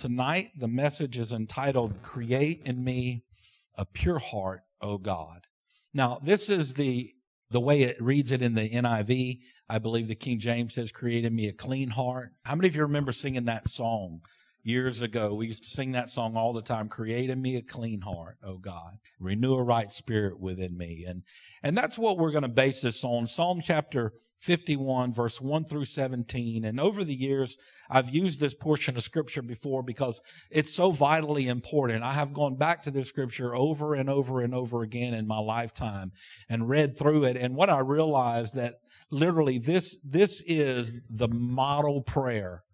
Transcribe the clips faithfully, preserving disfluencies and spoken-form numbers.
tonight the message is entitled, Create in Me a Pure Heart, O God. Now, this is the the way it reads it in the N I V. I believe the King James says, Create in me a clean heart. How many of you remember singing that song years ago? We used to sing that song all the time, Create in me a clean heart, O God. Renew a right spirit within me. And, and that's what we're going to base this on. Psalm chapter fifty-one, verse one through seventeen. And over the years, I've used this portion of Scripture before because it's so vitally important. I have gone back to this Scripture over and over and over again in my lifetime and read through it. And what I realized that literally this, this is the model prayer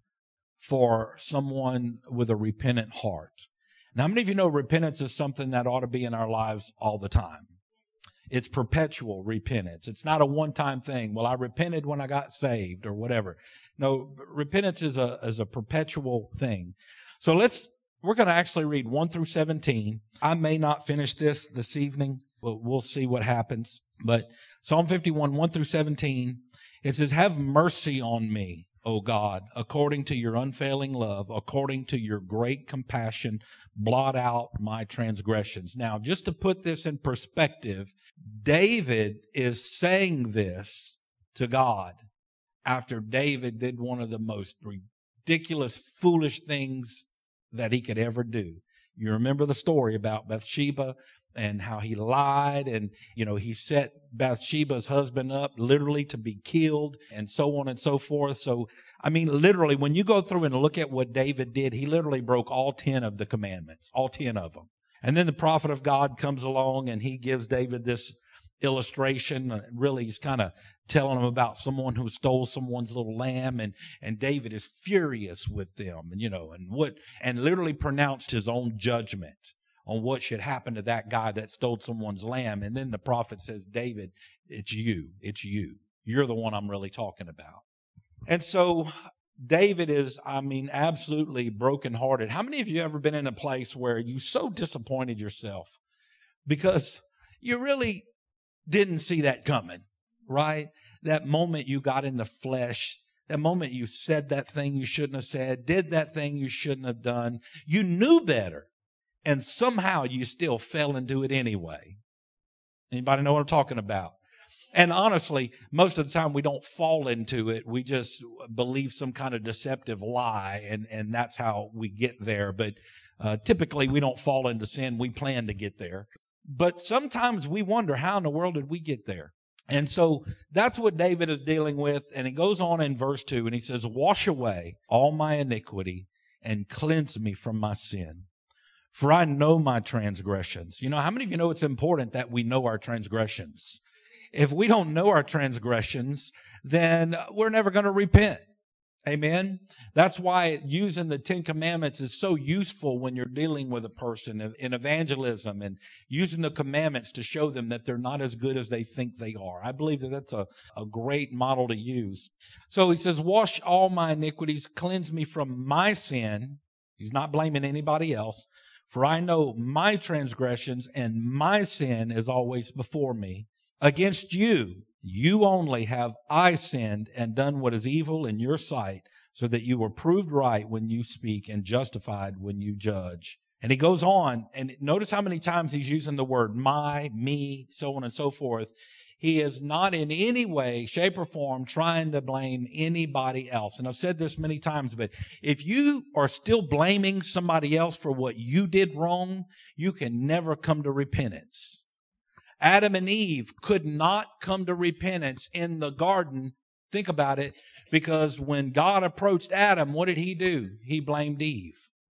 for someone with a repentant heart. Now, how many of you know repentance is something that ought to be in our lives all the time? It's perpetual repentance. It's not a one-time thing. Well, I repented when I got saved or whatever. No, repentance is a, is a perpetual thing. So let's, we're going to actually read one through seventeen. I may not finish this this evening, but we'll see what happens. But Psalm fifty-one, one through seventeen, it says, Have mercy on me, O God, according to your unfailing love, according to your great compassion, blot out my transgressions. Now, just to put this in perspective, David is saying this to God after David did one of the most ridiculous, foolish things that he could ever do. You remember the story about Bathsheba and how he lied and, you know, he set Bathsheba's husband up literally to be killed and so on and so forth. So, I mean, literally, when you go through and look at what David did, he literally broke all ten of the commandments, all ten of them. And then the prophet of God comes along and he gives David this illustration. Really, he's kind of telling him about someone who stole someone's little lamb, and and David is furious with them, and you know, and what, and literally pronounced his own judgment on what should happen to that guy that stole someone's lamb. And then the prophet says, David, it's you. It's you. You're the one I'm really talking about. And so David is, I mean, absolutely brokenhearted. How many of you ever been in a place where you so disappointed yourself because you really didn't see that coming, right? That moment you got in the flesh, that moment you said that thing you shouldn't have said, did that thing you shouldn't have done. You knew better. And somehow you still fell into it anyway. Anybody know what I'm talking about? And honestly, most of the time we don't fall into it. We just believe some kind of deceptive lie, and, and that's how we get there. But uh, typically we don't fall into sin. We plan to get there. But sometimes we wonder, how in the world did we get there? And so that's what David is dealing with. And he goes on in verse two, and he says, Wash away all my iniquity and cleanse me from my sin. For I know my transgressions. You know, how many of you know it's important that we know our transgressions? If we don't know our transgressions, then we're never going to repent. Amen. That's why using the Ten Commandments is so useful when you're dealing with a person in evangelism, and using the commandments to show them that they're not as good as they think they are. I believe that that's a, a great model to use. So he says, wash all my iniquities, cleanse me from my sin. He's not blaming anybody else. For I know my transgressions, and my sin is always before me. Against you, you only have I sinned and done what is evil in your sight, so that you were proved right when you speak and justified when you judge. And he goes on, and notice how many times he's using the word my, me, so on and so forth. He is not in any way, shape, or form trying to blame anybody else. And I've said this many times, but if you are still blaming somebody else for what you did wrong, you can never come to repentance. Adam and Eve could not come to repentance in the garden. Think about it, because when God approached Adam, what did he do? He blamed Eve.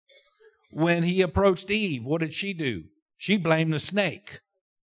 When he approached Eve, what did she do? She blamed the snake.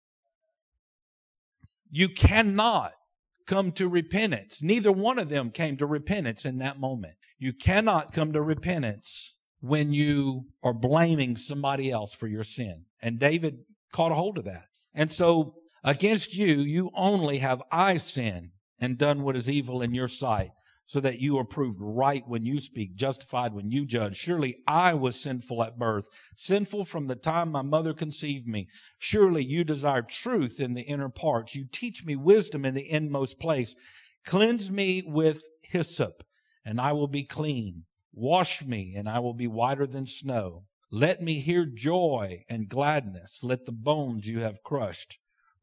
You cannot come to repentance. Neither one of them came to repentance in that moment. You cannot come to repentance when you are blaming somebody else for your sin. And David caught a hold of that. And so against you, you only have I sinned and done what is evil in your sight, so that you are proved right when you speak, justified when you judge. Surely I was sinful at birth, sinful from the time my mother conceived me. Surely you desire truth in the inner parts. You teach me wisdom in the inmost place. Cleanse me with hyssop, and I will be clean. Wash me, and I will be whiter than snow. Let me hear joy and gladness. Let the bones you have crushed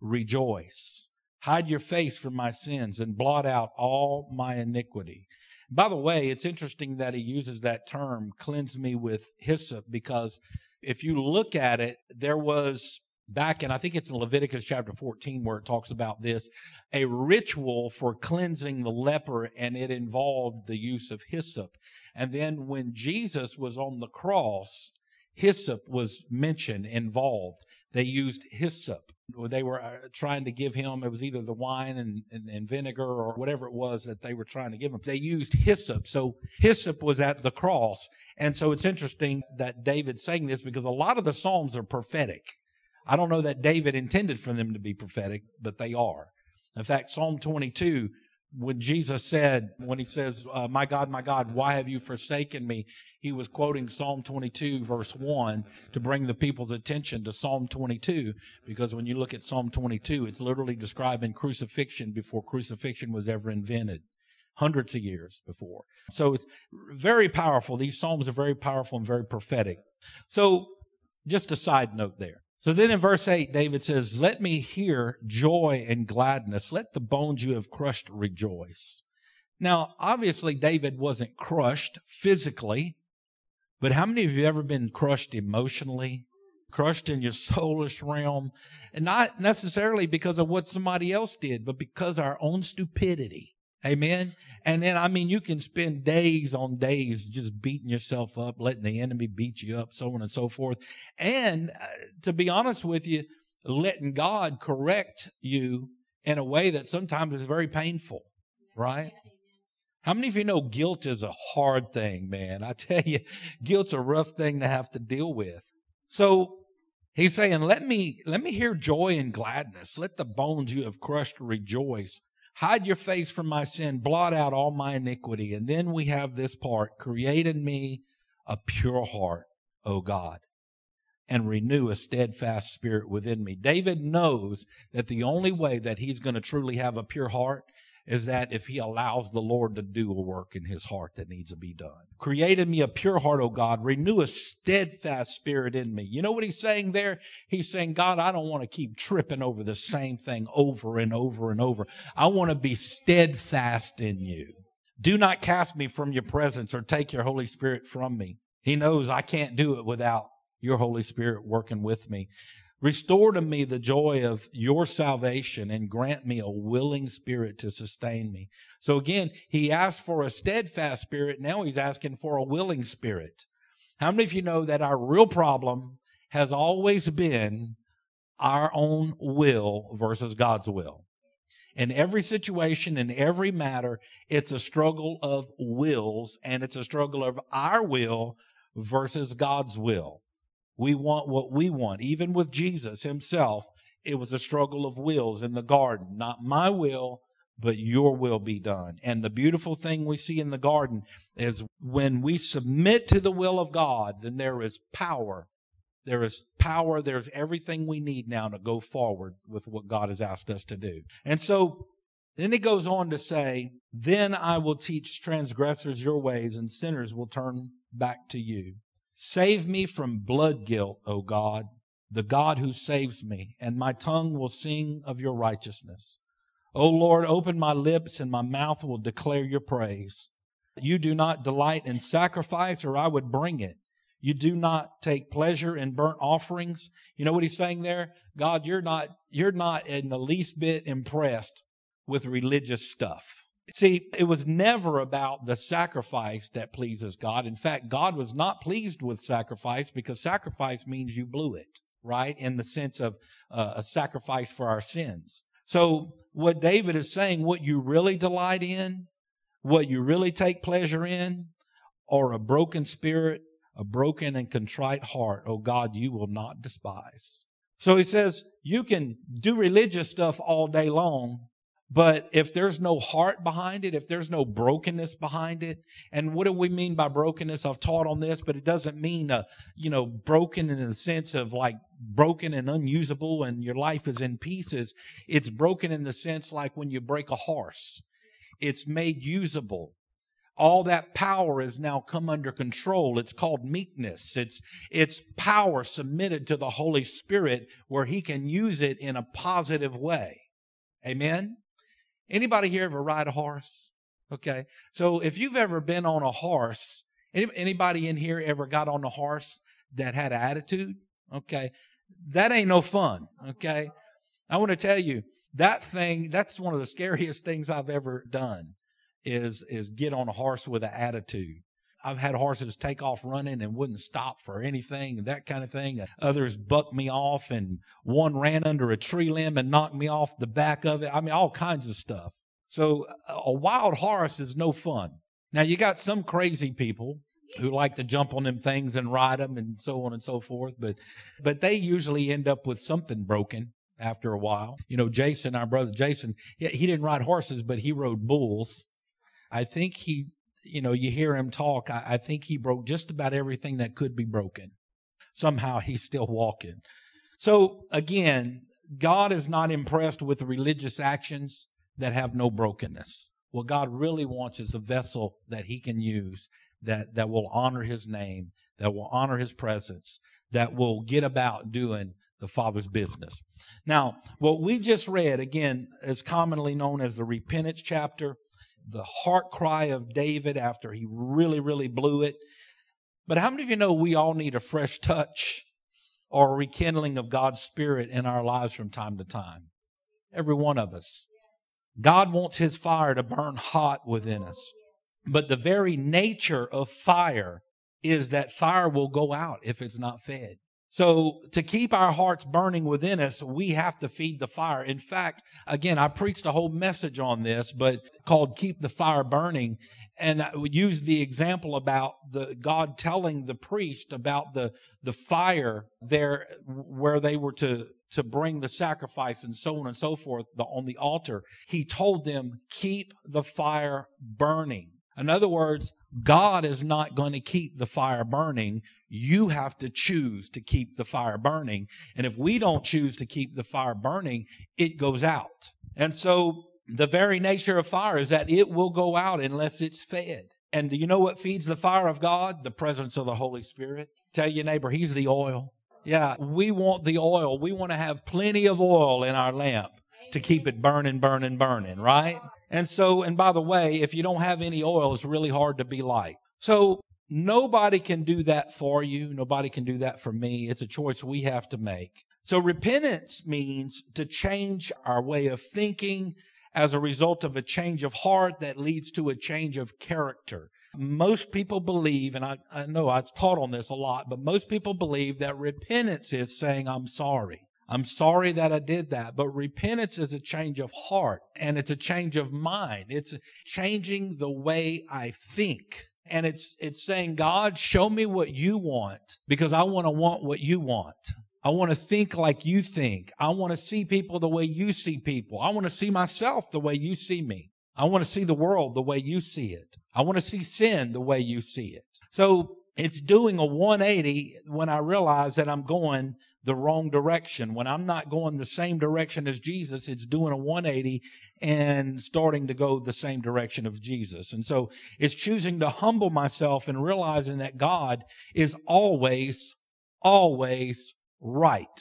rejoice. Hide your face from my sins and blot out all my iniquity. By the way, it's interesting that he uses that term, cleanse me with hyssop, because if you look at it, there was back in, I think it's in Leviticus chapter fourteen where it talks about this, a ritual for cleansing the leper, and it involved the use of hyssop. And then when Jesus was on the cross, hyssop was mentioned, involved. They used hyssop. They were trying to give him, it was either the wine and, and, and vinegar or whatever it was that they were trying to give him. They used hyssop. So hyssop was at the cross. And so it's interesting that David's saying this because a lot of the Psalms are prophetic. I don't know that David intended for them to be prophetic, but they are. In fact, Psalm twenty-two, when Jesus said, when he says, uh, my God, my God, why have you forsaken me? He was quoting Psalm twenty-two, verse one, to bring the people's attention to Psalm twenty-two, because when you look at Psalm twenty-two, it's literally describing crucifixion before crucifixion was ever invented, hundreds of years before. So it's very powerful. These Psalms are very powerful and very prophetic. So just a side note there. So then in verse eight, David says, let me hear joy and gladness. Let the bones you have crushed rejoice. Now, obviously, David wasn't crushed physically, but how many of you have ever been crushed emotionally, crushed in your soulish realm? And not necessarily because of what somebody else did, but because of our own stupidity. Amen. And then, I mean, you can spend days on days just beating yourself up, letting the enemy beat you up, so on and so forth. And uh, to be honest with you, letting God correct you in a way that sometimes is very painful, right? How many of you know guilt is a hard thing, man? I tell you, guilt's a rough thing to have to deal with. So he's saying, let me, let me hear joy and gladness. Let the bones you have crushed rejoice. Hide your face from my sin, blot out all my iniquity. And then we have this part, create in me a pure heart, O God, and renew a steadfast spirit within me. David knows that the only way that he's going to truly have a pure heart is that if he allows the Lord to do a work in his heart that needs to be done. Create in me a pure heart, O God. Renew a steadfast spirit in me. You know what he's saying there? He's saying, God, I don't want to keep tripping over the same thing over and over and over. I want to be steadfast in you. Do not cast me from your presence or take your Holy Spirit from me. He knows I can't do it without your Holy Spirit working with me. Restore to me the joy of your salvation and grant me a willing spirit to sustain me. So again, he asked for a steadfast spirit. Now he's asking for a willing spirit. How many of you know that our real problem has always been our own will versus God's will? In every situation, in every matter, it's a struggle of wills, and it's a struggle of our will versus God's will. We want what we want. Even with Jesus himself, it was a struggle of wills in the garden. Not my will, but your will be done. And the beautiful thing we see in the garden is when we submit to the will of God, then there is power. There is power. There's everything we need now to go forward with what God has asked us to do. And so then he goes on to say, then I will teach transgressors your ways, and sinners will turn back to you. Save me from blood guilt, O God, the God who saves me, and my tongue will sing of your righteousness. O Lord, open my lips, and my mouth will declare your praise. You do not delight in sacrifice, or I would bring it. You do not take pleasure in burnt offerings. You know what he's saying there? God, you're not, you're not in the least bit impressed with religious stuff. See, it was never about the sacrifice that pleases God. In fact, God was not pleased with sacrifice because sacrifice means you blew it, right? In the sense of uh, a sacrifice for our sins. So what David is saying, what you really delight in, what you really take pleasure in, or a broken spirit, a broken and contrite heart, oh God, you will not despise. So he says, you can do religious stuff all day long, but if there's no heart behind it, if there's no brokenness behind it, and what do we mean by brokenness? I've taught on this, but it doesn't mean, uh, you know, broken in the sense of like broken and unusable and your life is in pieces. It's broken in the sense like when you break a horse. It's made usable. all that power is now come under control. It's called meekness. It's, it's power submitted to the Holy Spirit where he can use it in a positive way. Amen? Anybody here ever ride a horse? Okay. So if you've ever been on a horse, any, anybody in here ever got on a horse that had attitude? Okay. That ain't no fun. Okay. I want to tell you that thing, that's one of the scariest things I've ever done is, is get on a horse with an attitude. I've had horses take off running and wouldn't stop for anything and that kind of thing. Others bucked me off, and one ran under a tree limb and knocked me off the back of it. I mean, all kinds of stuff. So a wild horse is no fun. Now, you got some crazy people who like to jump on them things and ride them and so on and so forth. But, but they usually end up with something broken after a while. You know, Jason, our brother Jason, he, he didn't ride horses, but he rode bulls. I think he, you know, you hear him talk. I, I think he broke just about everything that could be broken. Somehow he's still walking. So again, God is not impressed with religious actions that have no brokenness. What God really wants is a vessel that he can use that, that will honor his name, that will honor his presence, that will get about doing the Father's business. Now, what we just read, again, is commonly known as the repentance chapter, the heart cry of David after he really, really blew it. But how many of you know we all need a fresh touch or a rekindling of God's Spirit in our lives from time to time? Every one of us. God wants his fire to burn hot within us. But the very nature of fire is that fire will go out if it's not fed. So to keep our hearts burning within us, we have to feed the fire. In fact, again, I preached a whole message on this, but called Keep the Fire Burning. And I would use the example about the God telling the priest about the, the fire there where they were to, to bring the sacrifice and so on and so forth the, on the altar. He told them, keep the fire burning. In other words, God is not going to keep the fire burning. You have to choose to keep the fire burning. And if we don't choose to keep the fire burning, it goes out. And so the very nature of fire is that it will go out unless it's fed. And do you know what feeds the fire of God? The presence of the Holy Spirit. Tell your neighbor, he's the oil. Yeah, we want the oil. We want to have plenty of oil in our lamp to keep it burning, burning, burning, right? And so, and by the way, if you don't have any oil, it's really hard to be light. So nobody can do that for you. Nobody can do that for me. It's a choice we have to make. So repentance means to change our way of thinking as a result of a change of heart that leads to a change of character. Most people believe, and I, I know I've taught on this a lot, but most people believe that repentance is saying, I'm sorry. I'm sorry that I did that. But repentance is a change of heart, and it's a change of mind. It's changing the way I think. And it's it's saying, God, show me what you want, because I want to want what you want. I want to think like you think. I want to see people the way you see people. I want to see myself the way you see me. I want to see the world the way you see it. I want to see sin the way you see it. So it's doing a one eighty when I realize that I'm going the wrong direction. When I'm not going the same direction as Jesus, it's doing a one eighty and starting to go the same direction of Jesus. And so it's choosing to humble myself and realizing that God is always, always right.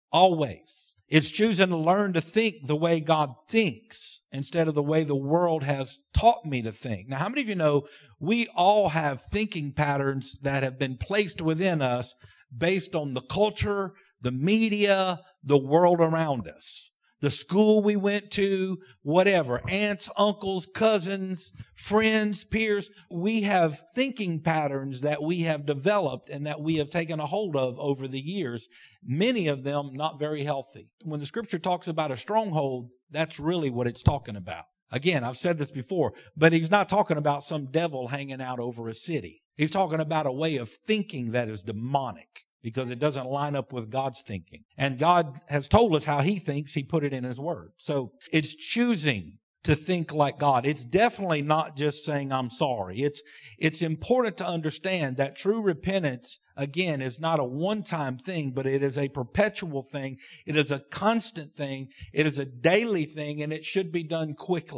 Always. It's choosing to learn to think the way God thinks instead of the way the world has taught me to think. Now, how many of you know we all have thinking patterns that have been placed within us based on the culture, the media, the world around us, the school we went to, whatever, aunts, uncles, cousins, friends, peers. We have thinking patterns that we have developed and that we have taken a hold of over the years, many of them not very healthy. When the scripture talks about a stronghold, that's really what it's talking about. Again, I've said this before, but he's not talking about some devil hanging out over a city. He's talking about a way of thinking that is demonic, because it doesn't line up with God's thinking. And God has told us how he thinks. He put it in his word. So it's choosing to think like God. It's definitely not just saying, I'm sorry. It's, it's important to understand that true repentance, again, is not a one-time thing, but it is a perpetual thing. It is a constant thing. It is a daily thing, and it should be done quickly.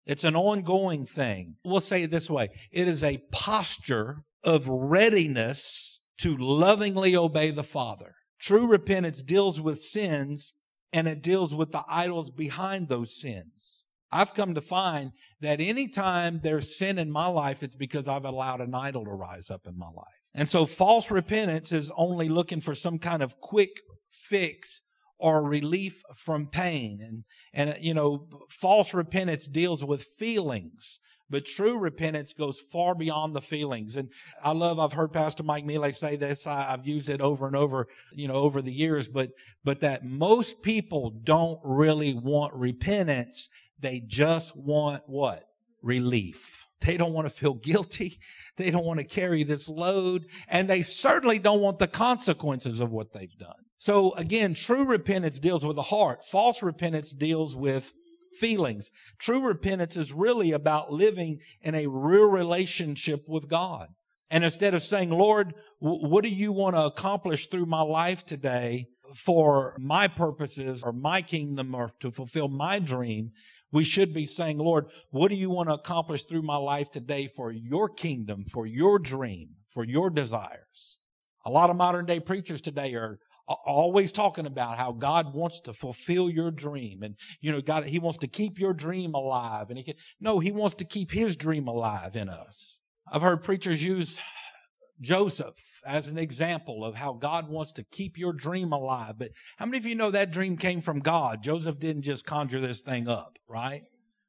It's an ongoing thing. We'll say it this way. It is a posture of readiness to lovingly obey the Father. True repentance deals with sins, and it deals with the idols behind those sins. I've come to find that anytime there's sin in my life, it's because I've allowed an idol to rise up in my life. And so false repentance is only looking for some kind of quick fix or relief from pain. And, and you know, false repentance deals with feelings, but true repentance goes far beyond the feelings. And I love, I've heard Pastor Mike Mealy say this. I, I've used it over and over, you know, over the years, but, but that most people don't really want repentance. They just want what? Relief. They don't want to feel guilty. They don't want to carry this load. And they certainly don't want the consequences of what they've done. So again, true repentance deals with the heart. False repentance deals with feelings. True repentance is really about living in a real relationship with God. And instead of saying, Lord, what do you want to accomplish through my life today for my purposes or my kingdom or to fulfill my dream? We should be saying, Lord, what do you want to accomplish through my life today for your kingdom, for your dream, for your desires? A lot of modern day preachers today are always talking about how God wants to fulfill your dream. And, you know, God, He wants to keep your dream alive. And He can, no, He wants to keep His dream alive in us. I've heard preachers use Joseph as an example of how God wants to keep your dream alive. But how many of you know that dream came from God? Joseph didn't just conjure this thing up, right?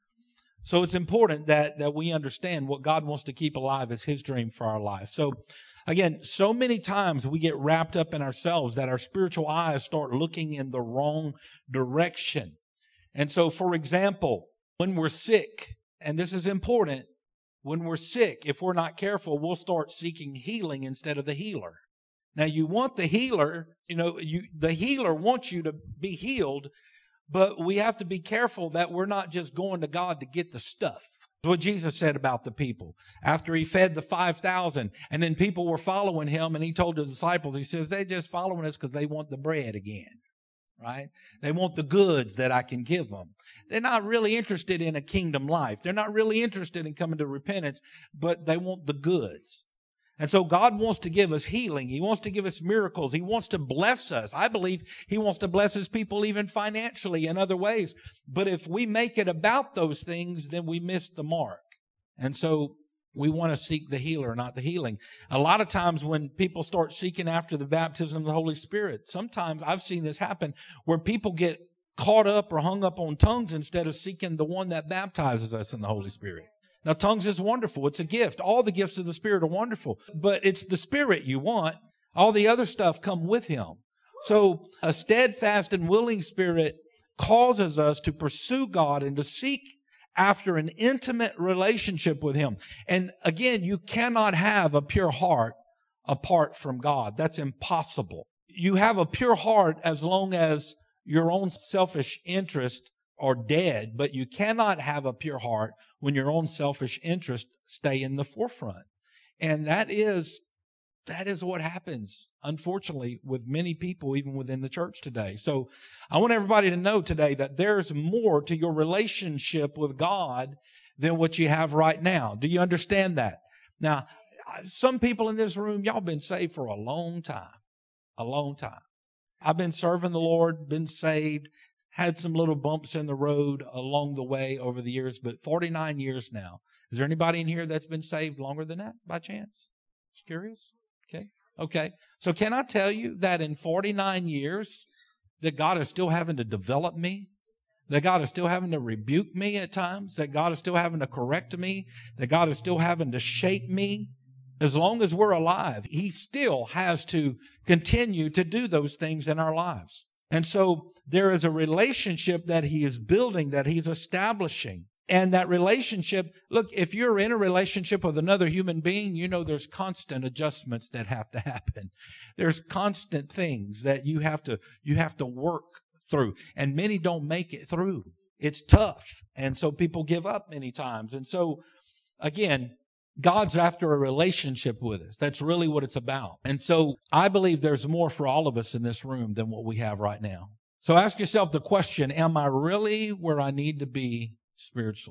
So it's important that, that we understand what God wants to keep alive is His dream for our life. So again, so many times we get wrapped up in ourselves that our spiritual eyes start looking in the wrong direction. And so, for example, when we're sick, and this is important, when we're sick, if we're not careful, we'll start seeking healing instead of the healer. Now, you want the healer, you know, you, the healer wants you to be healed, but we have to be careful that we're not just going to God to get the stuff. That's what Jesus said about the people. After He fed the five thousand, and then people were following Him, and He told the disciples, He says, they're just following us because they want the bread again. Right? They want the goods that I can give them. They're not really interested in a kingdom life. They're not really interested in coming to repentance, but they want the goods. And so God wants to give us healing. He wants to give us miracles. He wants to bless us. I believe He wants to bless His people even financially in other ways. But if we make it about those things, then we miss the mark. And so we want to seek the healer, not the healing. A lot of times when people start seeking after the baptism of the Holy Spirit, sometimes I've seen this happen where people get caught up or hung up on tongues instead of seeking the one that baptizes us in the Holy Spirit. Now, tongues is wonderful. It's a gift. All the gifts of the Spirit are wonderful, but it's the Spirit you want. All the other stuff come with Him. So a steadfast and willing spirit causes us to pursue God and to seek after an intimate relationship with Him. And again, you cannot have a pure heart apart from God. That's impossible. You have a pure heart as long as your own selfish interests are dead, but you cannot have a pure heart when your own selfish interests stay in the forefront. And that is, that is what happens, unfortunately, with many people, even within the church today. So I want everybody to know today that there's more to your relationship with God than what you have right now. Do you understand that? Now, some people in this room, y'all been saved for a long time, a long time. I've been serving the Lord, been saved, had some little bumps in the road along the way over the years, but forty-nine years now. Is there anybody in here that's been saved longer than that by chance? Just curious? Okay. Okay. So can I tell you that in forty-nine years that God is still having to develop me, that God is still having to rebuke me at times, that God is still having to correct me, that God is still having to shape me? As long as we're alive, He still has to continue to do those things in our lives. And so there is a relationship that He is building, that He's establishing. And that relationship, look, if you're in a relationship with another human being, you know there's constant adjustments that have to happen. There's constant things that you have to, you have to work through. And many don't make it through. It's tough. And so people give up many times. And so, again, God's after a relationship with us. That's really what it's about. And so I believe there's more for all of us in this room than what we have right now. So ask yourself the question, am I really where I need to be spiritually?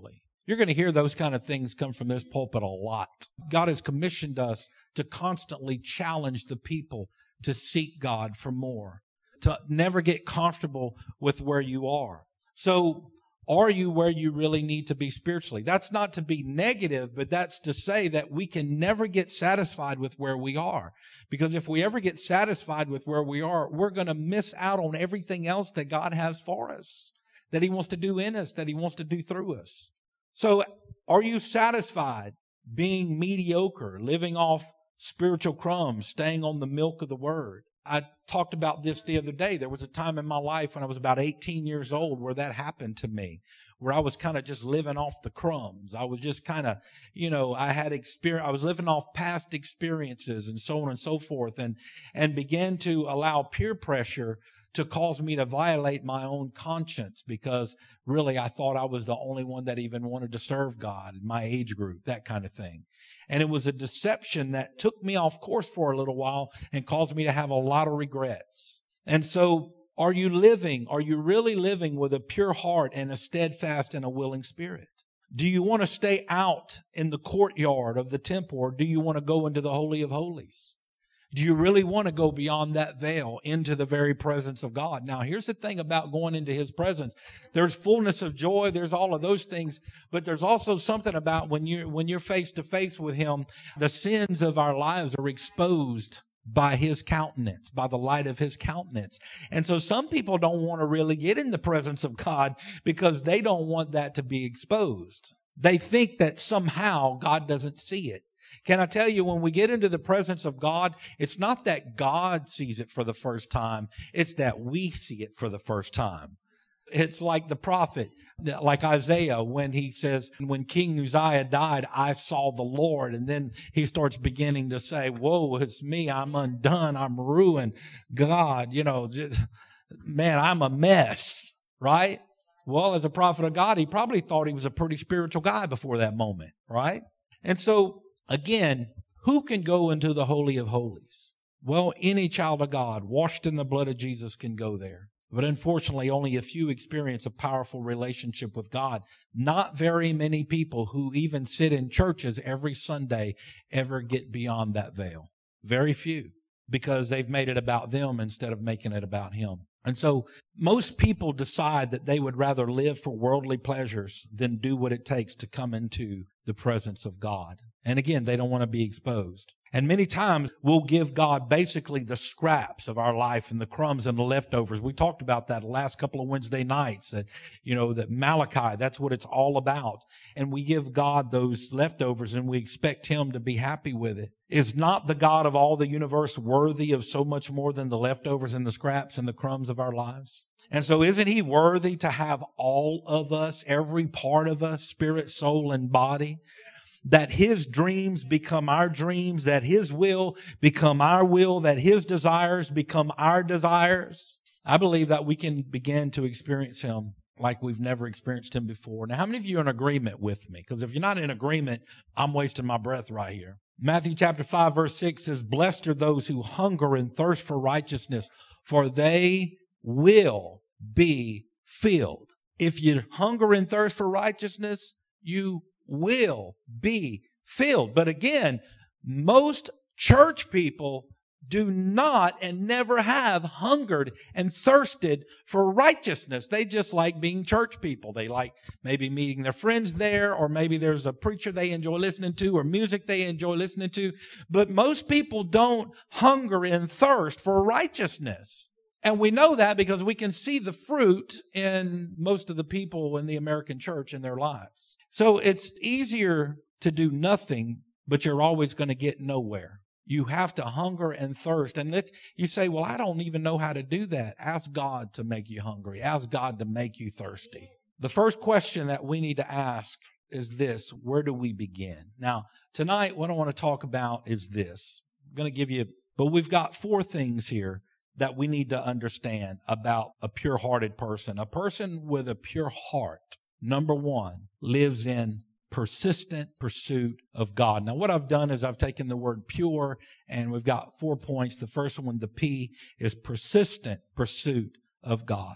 You're going to hear those kind of things come from this pulpit a lot. God has commissioned us to constantly challenge the people to seek God for more, to never get comfortable with where you are. So, are you where you really need to be spiritually? That's not to be negative, but that's to say that we can never get satisfied with where we are. Because if we ever get satisfied with where we are, we're going to miss out on everything else that God has for us, that He wants to do in us, that He wants to do through us. So are you satisfied being mediocre, living off spiritual crumbs, staying on the milk of the Word? I talked about this the other day. There was a time in my life when I was about eighteen years old where that happened to me, where I was kind of just living off the crumbs. I was just kind of, you know, I had experience, I was living off past experiences and so on and so forth, and, and began to allow peer pressure to cause me to violate my own conscience, because really I thought I was the only one that even wanted to serve God in my age group, that kind of thing. And it was a deception that took me off course for a little while and caused me to have a lot of regrets. And so, are you living, are you really living with a pure heart and a steadfast and a willing spirit? Do you want to stay out in the courtyard of the temple, or do you want to go into the Holy of Holies? Do you really want to go beyond that veil into the very presence of God? Now, here's the thing about going into His presence. There's fullness of joy. There's all of those things. But there's also something about when you're, when you're face to face with Him, the sins of our lives are exposed by His countenance, by the light of His countenance. And so some people don't want to really get in the presence of God because they don't want that to be exposed. They think that somehow God doesn't see it. Can I tell you, when we get into the presence of God, it's not that God sees it for the first time. It's that we see it for the first time. It's like the prophet, like Isaiah, when he says, when King Uzziah died, I saw the Lord. And then he starts beginning to say, whoa, it's me. I'm undone. I'm ruined. God, you know, just, man, I'm a mess, right? Well, as a prophet of God, he probably thought he was a pretty spiritual guy before that moment, right? And so, again, who can go into the Holy of Holies? Well, any child of God washed in the blood of Jesus can go there. But unfortunately, only a few experience a powerful relationship with God. Not very many people who even sit in churches every Sunday ever get beyond that veil. Very few, because they've made it about them instead of making it about Him. And so most people decide that they would rather live for worldly pleasures than do what it takes to come into the presence of God. And again, they don't want to be exposed. And many times we'll give God basically the scraps of our life and the crumbs and the leftovers. We talked about that the last couple of Wednesday nights, that, you know, that Malachi, that's what it's all about. And we give God those leftovers and we expect Him to be happy with it. Is not the God of all the universe worthy of so much more than the leftovers and the scraps and the crumbs of our lives? And so isn't He worthy to have all of us, every part of us, spirit, soul, and body? That His dreams become our dreams, that His will become our will, that His desires become our desires. I believe that we can begin to experience Him like we've never experienced Him before. Now, how many of you are in agreement with me? Because if you're not in agreement, I'm wasting my breath right here. Matthew chapter five, verse six says, blessed are those who hunger and thirst for righteousness, for they will be filled. If you hunger and thirst for righteousness, you will be filled. But again, most church people do not and never have hungered and thirsted for righteousness. They just like being church people. They like maybe meeting their friends there, or maybe there's a preacher they enjoy listening to, or music they enjoy listening to. But most people don't hunger and thirst for righteousness. And we know that because we can see the fruit in most of the people in the American church in their lives. So it's easier to do nothing, but you're always going to get nowhere. You have to hunger and thirst. And if you say, well, I don't even know how to do that. Ask God to make you hungry. Ask God to make you thirsty. The first question that we need to ask is this: where do we begin? Now, tonight, what I want to talk about is this. I'm going to give you, but we've got four things here that we need to understand about a pure-hearted person. A person with a pure heart, number one, lives in persistent pursuit of God. Now, what I've done is I've taken the word pure, and we've got four points. The first one, the P, is persistent pursuit of God.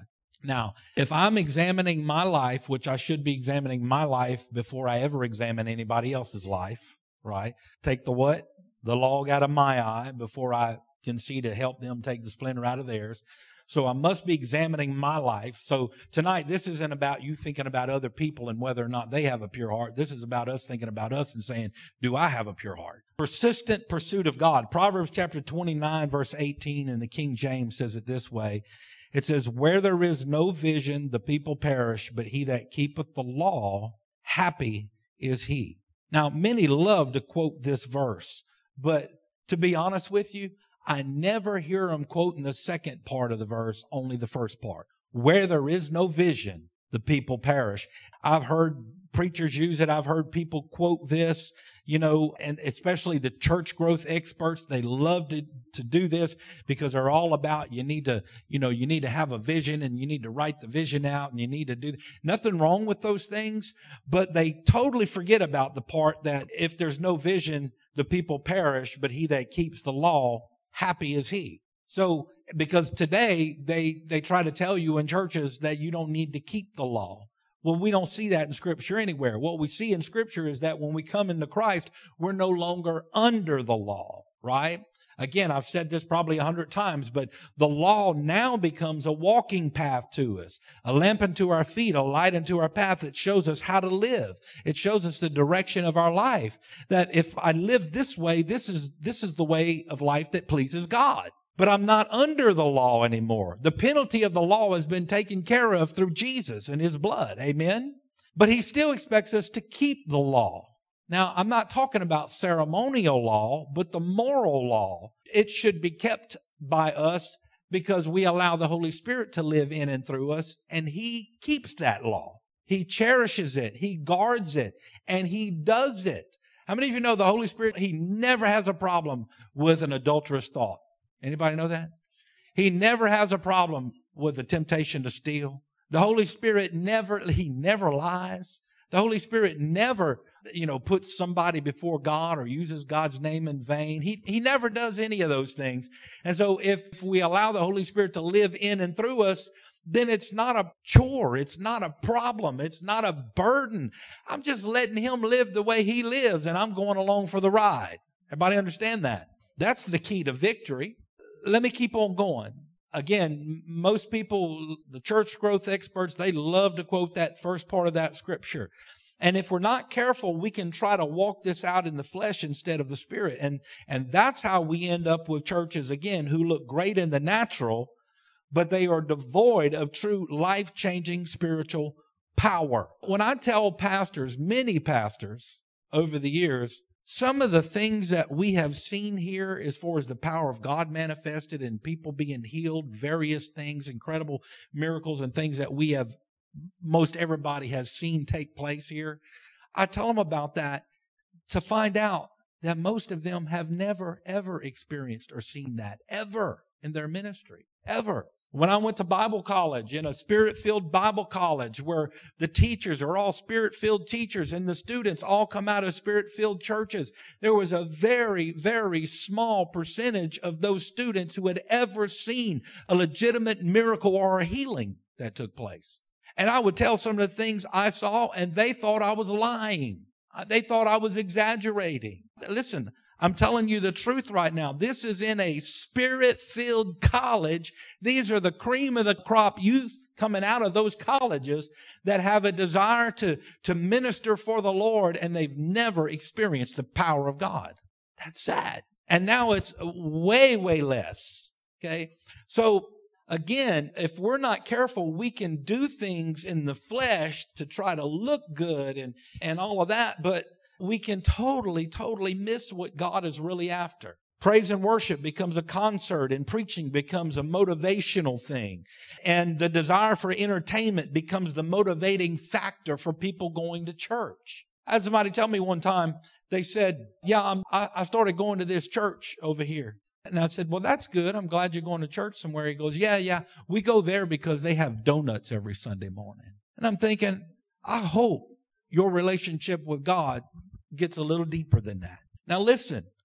Now, if I'm examining my life, which I should be examining my life before I ever examine anybody else's life, right? Take the what? The log out of my eye before I can see to help them take the splinter out of theirs. So I must be examining my life. So tonight, this isn't about you thinking about other people and whether or not they have a pure heart. This is about us thinking about us and saying, do I have a pure heart? Persistent pursuit of God. Proverbs chapter twenty-nine, verse eighteen in the King James says it this way. It says, where there is no vision, the people perish, but he that keepeth the law, happy is he. Now, many love to quote this verse, but to be honest with you, I never hear them quoting the second part of the verse, only the first part. Where there is no vision, the people perish. I've heard preachers use it. I've heard people quote this, you know, and especially the church growth experts. They love to, to do this because they're all about you need to, you know, you need to have a vision and you need to write the vision out and you need to do nothing wrong with those things. But they totally forget about the part that if there's no vision, the people perish, but he that keeps the law, happy is he. So, because today they, they try to tell you in churches that you don't need to keep the law. Well, we don't see that in Scripture anywhere. What we see in Scripture is that when we come into Christ, we're no longer under the law, right? Again, I've said this probably a hundred times, but the law now becomes a walking path to us, a lamp unto our feet, a light unto our path that shows us how to live. It shows us the direction of our life, that if I live this way, this is, this is the way of life that pleases God. But I'm not under the law anymore. The penalty of the law has been taken care of through Jesus and his blood. Amen? But he still expects us to keep the law. Now, I'm not talking about ceremonial law, but the moral law. It should be kept by us because we allow the Holy Spirit to live in and through us, and he keeps that law. He cherishes it. He guards it, and he does it. How many of you know the Holy Spirit, he never has a problem with an adulterous thought? Anybody know that? He never has a problem with the temptation to steal. The Holy Spirit never, he never lies. The Holy Spirit never, you know, puts somebody before God or uses God's name in vain. He, he never does any of those things. And so if we allow the Holy Spirit to live in and through us, then it's not a chore. It's not a problem. It's not a burden. I'm just letting him live the way he lives, and I'm going along for the ride. Everybody understand that? That's the key to victory. Let me keep on going. Again, most people, the church growth experts, they love to quote that first part of that scripture. And if we're not careful, we can try to walk this out in the flesh instead of the spirit. And, and that's how we end up with churches, again, who look great in the natural, but they are devoid of true life-changing spiritual power. When I tell pastors, many pastors over the years, some of the things that we have seen here as far as the power of God manifested and people being healed, various things, incredible miracles and things that we have, most everybody has seen take place here. I tell them about that to find out that most of them have never, ever experienced or seen that ever in their ministry, ever. When I went to Bible college, in a Spirit-filled Bible college where the teachers are all Spirit-filled teachers and the students all come out of Spirit-filled churches, there was a very, very small percentage of those students who had ever seen a legitimate miracle or a healing that took place. And I would tell some of the things I saw, and they thought I was lying. They thought I was exaggerating. Listen, I'm telling you the truth right now. This is in a Spirit-filled college. These are the cream of the crop youth coming out of those colleges that have a desire to, to minister for the Lord, and they've never experienced the power of God. That's sad. And now it's way, way less. Okay? So, again, if we're not careful, we can do things in the flesh to try to look good and, and all of that, but we can totally, totally miss what God is really after. Praise and worship becomes a concert, and preaching becomes a motivational thing. And the desire for entertainment becomes the motivating factor for people going to church. I had somebody tell me one time, they said, yeah, I'm, I, I started going to this church over here. And I said, well, that's good. I'm glad you're going to church somewhere. He goes, yeah, yeah, we go there because they have donuts every Sunday morning. And I'm thinking, I hope your relationship with God gets a little deeper than that. Now listen,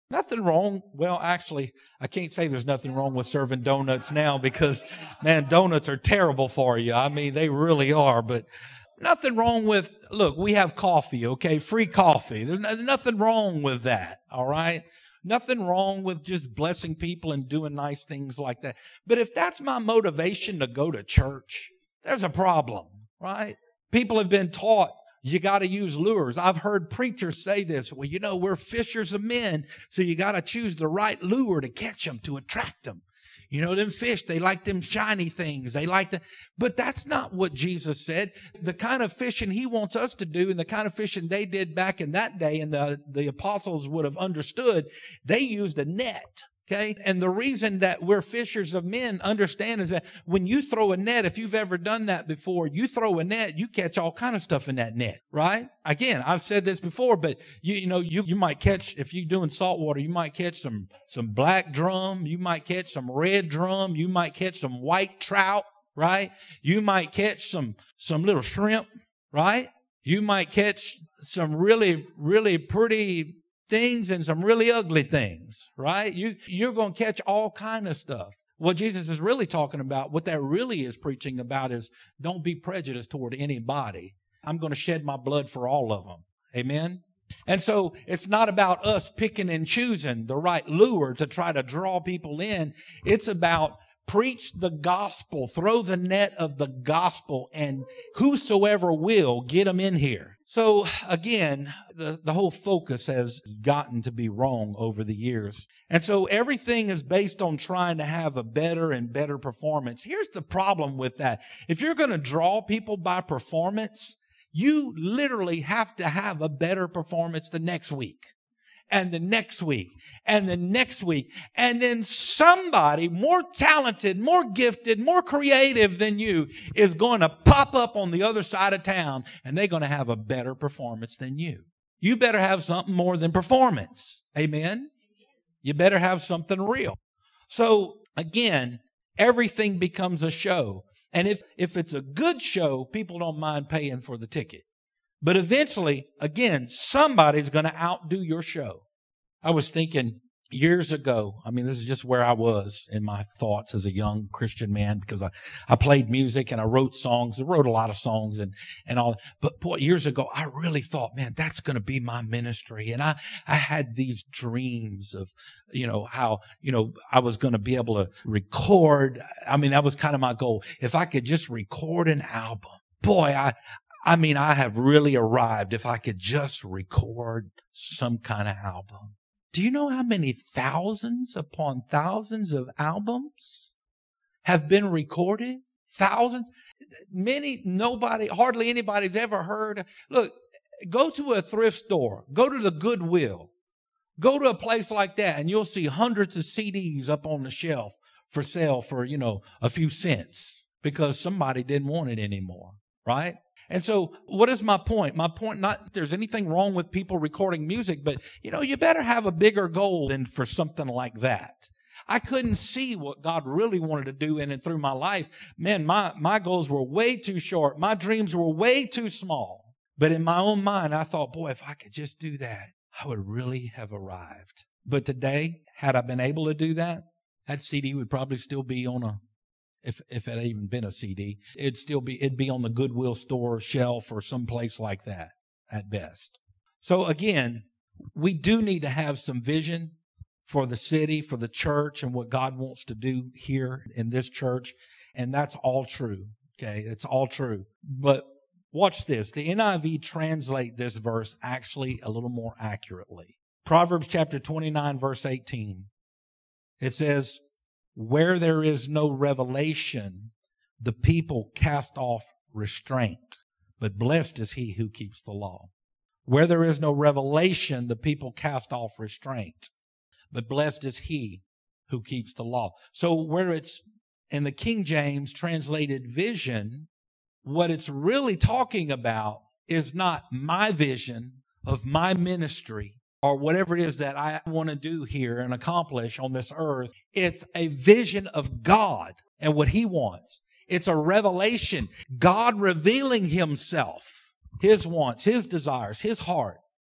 Nothing wrong. Well, actually, I can't say there's nothing wrong with serving donuts now because, man, donuts are terrible for you. I mean, they really are. But nothing wrong with, look, we have coffee, okay? Free coffee. There's nothing wrong with that, all right? Nothing wrong with just blessing people and doing nice things like that. But if that's my motivation to go to church, there's a problem, right? People have been taught you got to use lures. I've heard preachers say this. Well, you know, we're fishers of men, so you got to choose the right lure to catch them, to attract them. You know, them fish, they like them shiny things. They like the, but that's not what Jesus said. The kind of fishing he wants us to do and the kind of fishing they did back in that day and the, the apostles would have understood, they used a net. Okay. And the reason that we're fishers of men understand is that when you throw a net, if you've ever done that before, you throw a net, you catch all kind of stuff in that net, right? Again, I've said this before, but you, you know, you, you might catch, if you're doing saltwater, you might catch some, some black drum. You might catch some red drum. You might catch some white trout, right? You might catch some, some little shrimp, right? You might catch some really, really pretty things and some really ugly things, right? You, you're going to catch all kind of stuff. What Jesus is really talking about, what that really is preaching about is don't be prejudiced toward anybody. I'm going to shed my blood for all of them. Amen? And so it's not about us picking and choosing the right lure to try to draw people in. It's about preach the gospel, throw the net of the gospel, and whosoever will, get them in here. So again, the, the whole focus has gotten to be wrong over the years. And so everything is based on trying to have a better and better performance. Here's the problem with that. If you're going to draw people by performance, you literally have to have a better performance the next week. And the next week, and the next week, and then somebody more talented, more gifted, more creative than you is going to pop up on the other side of town, and they're going to have a better performance than you. You better have something more than performance. Amen? You better have something real. So, again, everything becomes a show. And if, if it's a good show, people don't mind paying for the ticket. But eventually, again, somebody's going to outdo your show. I was thinking years ago, I mean, this is just where I was in my thoughts as a young Christian man because I, I played music and I wrote songs. I wrote a lot of songs and, and all. But boy, years ago, I really thought, man, that's going to be my ministry. And I, I had these dreams of, you know, how, you know, I was going to be able to record. I mean, that was kind of my goal. If I could just record an album, boy, I, I mean, I have really arrived if I could just record some kind of album. Do you know how many thousands upon thousands of albums have been recorded? Thousands? Many, nobody, hardly anybody's ever heard. Look, go to a thrift store. Go to the Goodwill. Go to a place like that and you'll see hundreds of C Ds up on the shelf for sale for, you know, a few cents because somebody didn't want it anymore, right? And so what is my point? My point, not that there's anything wrong with people recording music, but, you know, you better have a bigger goal than for something like that. I couldn't see what God really wanted to do in and through my life. Man, my, my goals were way too short. My dreams were way too small. But in my own mind, I thought, boy, if I could just do that, I would really have arrived. But today, had I been able to do that, that C D would probably still be on a If if it had even been a C D, it'd still be, it'd be on the Goodwill store shelf or someplace like that at best. So again, we do need to have some vision for the city, for the church, and what God wants to do here in this church. And that's all true. Okay. It's all true. But watch this. The N I V translate this verse actually a little more accurately. Proverbs chapter twenty-nine, verse eighteen. It says, where there is no revelation, the people cast off restraint, but blessed is he who keeps the law. Where there is no revelation, the people cast off restraint, but blessed is he who keeps the law. So where it's in the King James translated vision, what it's really talking about is not my vision of my ministry or whatever it is that I want to do here and accomplish on this earth. It's a vision of God and what he wants. It's a revelation. God revealing himself, his wants, his desires, his heart.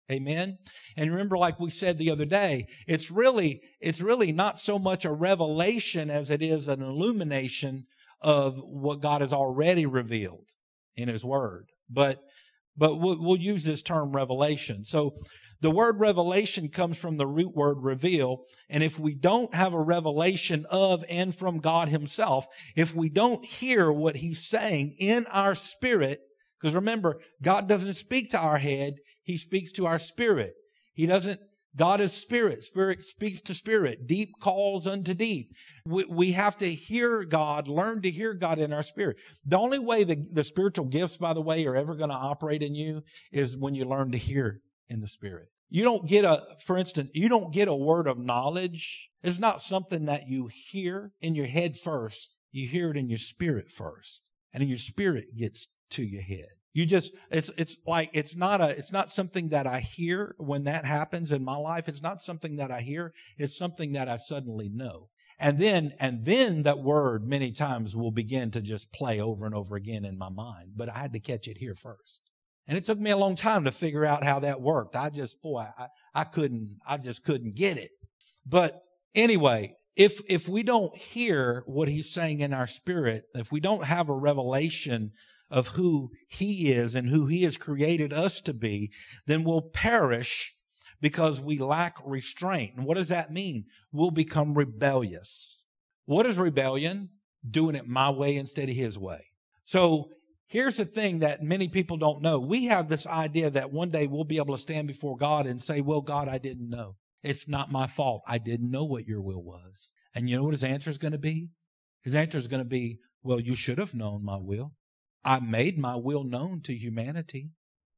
Amen. And remember, like we said the other day, it's really, it's really not so much a revelation as it is an illumination of what God has already revealed in His Word. But, but we'll, we'll use this term revelation. So the word revelation comes from the root word reveal. And if we don't have a revelation of and from God Himself, if we don't hear what He's saying in our spirit, because remember, God doesn't speak to our head. He speaks to our spirit. He doesn't, God is spirit. Spirit speaks to spirit. Deep calls unto deep. We, we have to hear God, learn to hear God in our spirit. The only way the, the spiritual gifts, by the way, are ever going to operate in you is when you learn to hear in the spirit. You don't get a, for instance, you don't get a word of knowledge. It's not something that you hear in your head first. You hear it in your spirit first. And then your spirit gets to your head. You just, it's, it's like, it's not a, it's not something that I hear when that happens in my life. It's not something that I hear. It's something that I suddenly know. And then, and then that word many times will begin to just play over and over again in my mind. But I had to catch it here first. And it took me a long time to figure out how that worked. I just, boy, I, I couldn't, I just couldn't get it. But anyway, if, if we don't hear what He's saying in our spirit, if we don't have a revelation of who He is and who He has created us to be, then we'll perish because we lack restraint. And what does that mean? We'll become rebellious. What is rebellion? Doing it my way instead of His way. So here's the thing that many people don't know. We have this idea that one day we'll be able to stand before God and say, well, God, I didn't know. It's not my fault. I didn't know what your will was. And you know what His answer is going to be? His answer is going to be, well, you should have known my will. I made my will known to humanity.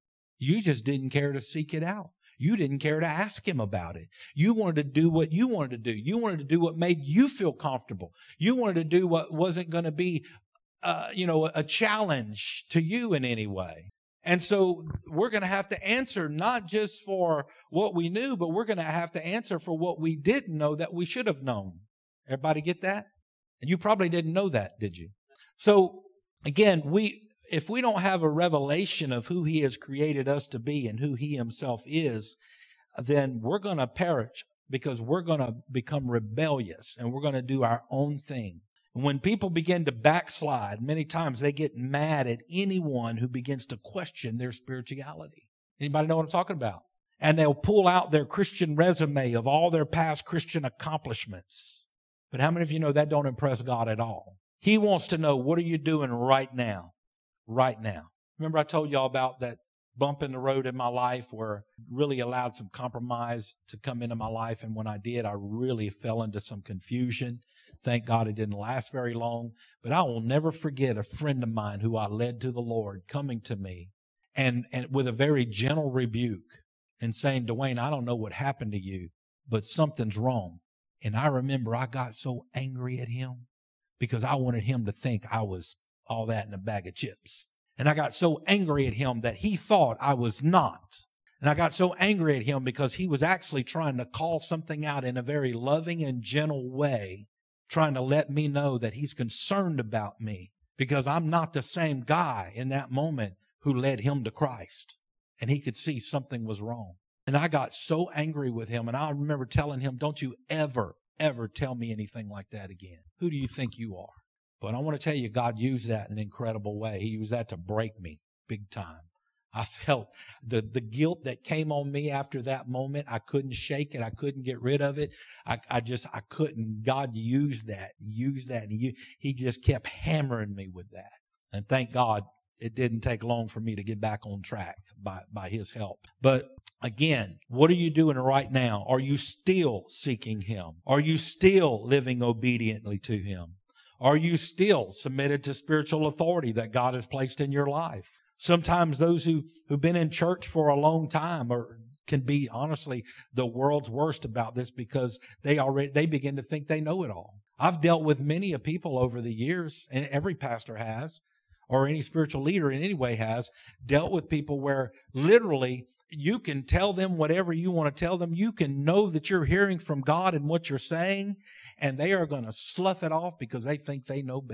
You just didn't care to seek it out. You didn't care to ask Him about it. You wanted to do what you wanted to do. You wanted to do what made you feel comfortable. You wanted to do what wasn't going to be, uh, you know, a challenge to you in any way. And so we're going to have to answer not just for what we knew, but we're going to have to answer for what we didn't know that we should have known. Everybody get that? And you probably didn't know that, did you? So again, we if we don't have a revelation of who He has created us to be and who He Himself is, then we're going to perish because we're going to become rebellious and we're going to do our own thing. And when people begin to backslide, many times they get mad at anyone who begins to question their spirituality. Anybody know what I'm talking about? And they'll pull out their Christian resume of all their past Christian accomplishments. But how many of you know that don't impress God at all? He wants to know, what are you doing right now? Right now. Remember I told y'all about that bump in the road in my life where really allowed some compromise to come into my life. And when I did, I really fell into some confusion. Thank God it didn't last very long. But I will never forget a friend of mine who I led to the Lord coming to me and, and with a very gentle rebuke and saying, Dwayne, I don't know what happened to you, but something's wrong. And I remember I got so angry at him because I wanted him to think I was all that in a bag of chips. And I got so angry at him that he thought I was not. And I got so angry at him because he was actually trying to call something out in a very loving and gentle way, trying to let me know that he's concerned about me because I'm not the same guy in that moment who led him to Christ. And he could see something was wrong. And I got so angry with him. And I remember telling him, don't you ever, ever tell me anything like that again. Who do you think you are? But I want to tell you, God used that in an incredible way. He used that to break me big time. I felt the, the guilt that came on me after that moment. I couldn't shake it. I couldn't get rid of it. I, I just, I couldn't. God used that, used that. And he, he just kept hammering me with that. And thank God it didn't take long for me to get back on track by, by His help. But again, what are you doing right now? Are you still seeking Him? Are you still living obediently to Him? Are you still submitted to spiritual authority that God has placed in your life? Sometimes those who, who've been in church for a long time are, can be honestly the world's worst about this because they already, they begin to think they know it all. I've dealt with many of people over the years, and every pastor has, or any spiritual leader in any way has, dealt with people where literally you can tell them whatever you want to tell them. You can know that you're hearing from God and what you're saying, and they are going to slough it off because they think they know better.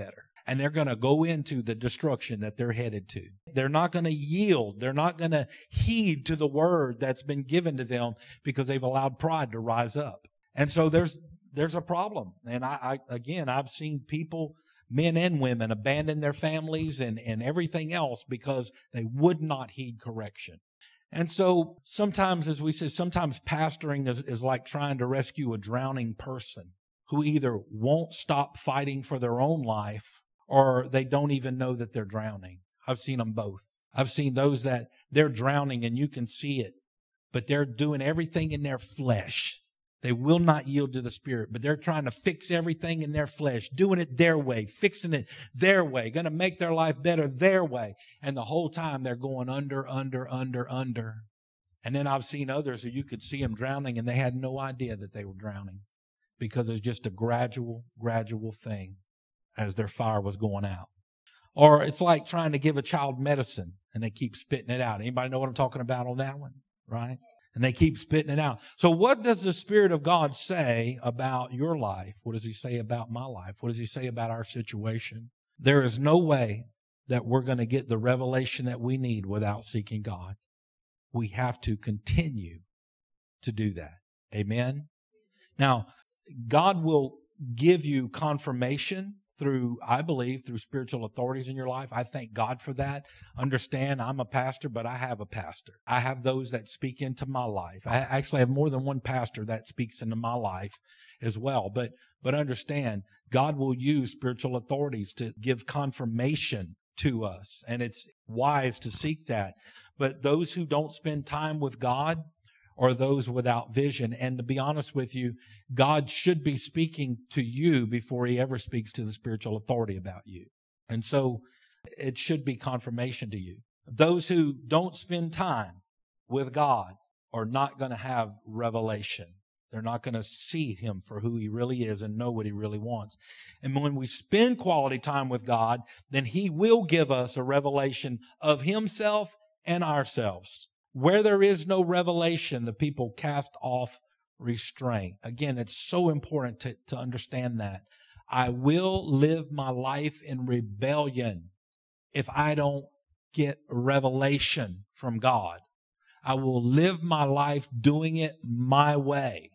and they're going to go into the destruction that they're headed to. They're not going to yield. They're not going to heed to the word that's been given to them because they've allowed pride to rise up. And so there's there's a problem. And I, I again, I've seen people, men and women, abandon their families and, and everything else because they would not heed correction. And so sometimes, as we said, sometimes pastoring is, is like trying to rescue a drowning person who either won't stop fighting for their own life or they don't even know that they're drowning. I've seen them both. I've seen those that they're drowning and you can see it, but they're doing everything in their flesh. They will not yield to the Spirit, but they're trying to fix everything in their flesh, doing it their way, fixing it their way, going to make their life better their way. And the whole time they're going under, under, under, under. And then I've seen others who you could see them drowning and they had no idea that they were drowning because it's just a gradual, gradual thing as their fire was going out. Or it's like trying to give a child medicine and they keep spitting it out. Anybody know what I'm talking about on that one? Right? And they keep spitting it out. So what does the Spirit of God say about your life? What does He say about my life? What does He say about our situation? There is no way that we're going to get the revelation that we need without seeking God. We have to continue to do that. Amen? Now, God will give you confirmation through, I believe, through spiritual authorities in your life. I thank God for that. Understand, I'm a pastor, but I have a pastor. I have those that speak into my life. I actually have more than one pastor that speaks into my life as well. But, but understand, God will use spiritual authorities to give confirmation to us. And it's wise to seek that. But those who don't spend time with God, or those without vision. And to be honest with you, God should be speaking to you before He ever speaks to the spiritual authority about you. And so it should be confirmation to you. Those who don't spend time with God are not going to have revelation. They're not going to see Him for who He really is and know what He really wants. And when we spend quality time with God, then He will give us a revelation of Himself and ourselves. Where there is no revelation, the people cast off restraint. Again, it's so important to, to understand that. I will live my life in rebellion if I don't get revelation from God. I will live my life doing it my way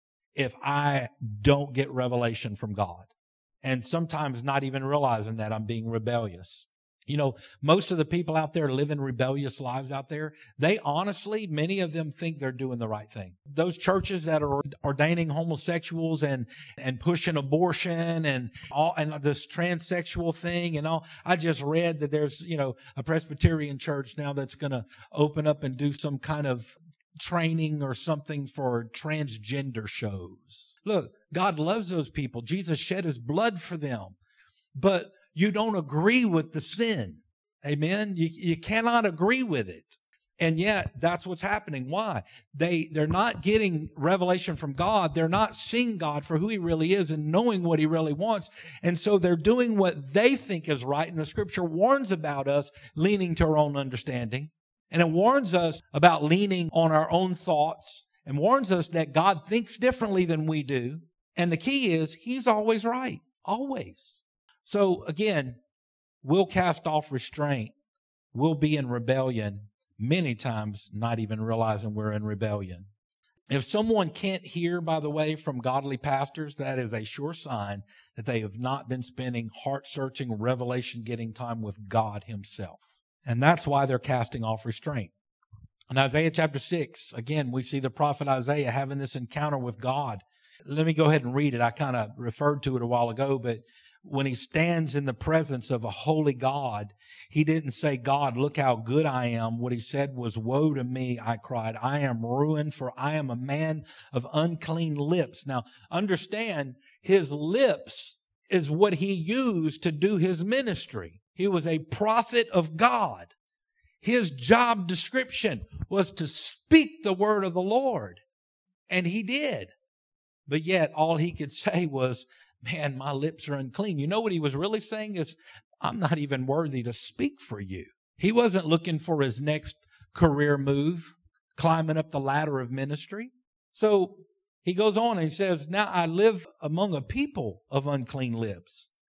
if I don't get revelation from God. And sometimes not even realizing that I'm being rebellious. You know, most of the people out there living rebellious lives out there, they honestly, many of them think they're doing the right thing. Those churches that are ordaining homosexuals and, and pushing abortion and all, and this transsexual thing and all. I just read that there's, you know, a Presbyterian church now that's going to open up and do some kind of training or something for transgender shows. Look, God loves those people. Jesus shed His blood for them. But you don't agree with the sin. Amen? You, you cannot agree with it. And yet, that's what's happening. Why? They, they're not getting revelation from God. They're not seeing God for who He really is and knowing what He really wants. And so they're doing what they think is right. And the Scripture warns about us leaning to our own understanding. And it warns us about leaning on our own thoughts and warns us that God thinks differently than we do. And the key is He's always right. Always. So again, we'll cast off restraint. We'll be in rebellion many times, not even realizing we're in rebellion. If someone can't hear, by the way, from godly pastors, that is a sure sign that they have not been spending heart-searching, revelation-getting time with God Himself. And that's why they're casting off restraint. In Isaiah chapter six, again, we see the prophet Isaiah having this encounter with God. Let me go ahead and read it. I kind of referred to it a while ago, but when he stands in the presence of a holy God, he didn't say, God, look how good I am. What he said was, woe to me, I cried. I am ruined, for I am a man of unclean lips. Now, understand, his lips is what he used to do his ministry. He was a prophet of God. His job description was to speak the word of the Lord. And he did. But yet, all he could say was, man, my lips are unclean. You know what he was really saying is, I'm not even worthy to speak for you. He wasn't looking for his next career move, climbing up the ladder of ministry. So he goes on and he says, now I live among a people of unclean lips,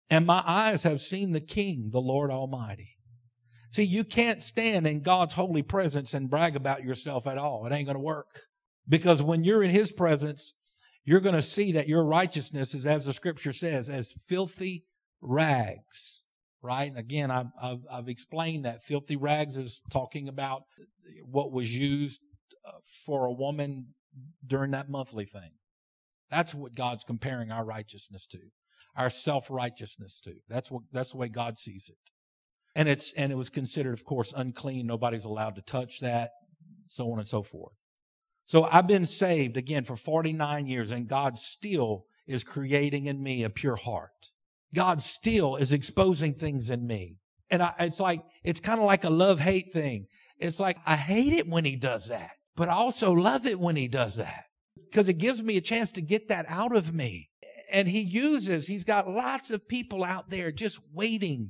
And my eyes have seen the King, the Lord Almighty. See, you can't stand in God's holy presence and brag about yourself at all. It ain't going to work. Because when you're in His presence, you're going to see that your righteousness is, as the Scripture says, as filthy rags. Right? Again, I've, I've, I've explained that filthy rags is talking about what was used for a woman during that monthly thing. That's what God's comparing our righteousness to, our self-righteousness to. That's what, that's the way God sees it. And it's, and it was considered, of course, unclean. Nobody's allowed to touch that, so on and so forth. So I've been saved, again, for forty-nine years, and God still is creating in me a pure heart. God still is exposing things in me. And I, it's like, it's kind of like a love-hate thing. It's like, I hate it when He does that, but I also love it when He does that, because it gives me a chance to get that out of me. And He uses, He's got lots of people out there just waiting,